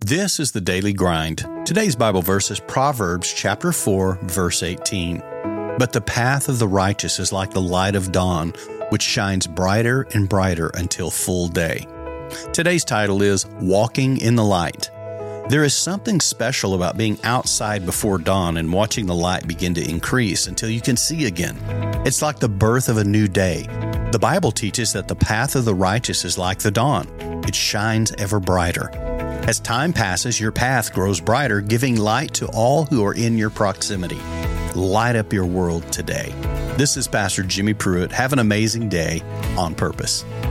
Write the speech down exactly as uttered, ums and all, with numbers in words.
This is the Daily Grind. Today's Bible verse is Proverbs chapter four, verse eighteen. But the path of the righteous is like the light of dawn, which shines brighter and brighter until full day. Today's title is Walking in the Light. There is something special about being outside before dawn and watching the light begin to increase until you can see again. It's like the birth of a new day. The Bible teaches that the path of the righteous is like the dawn. It shines ever brighter. As time passes, your path grows brighter, giving light to all who are in your proximity. Light up your world today. This is Pastor Jimmy Pruitt. Have an amazing day on purpose.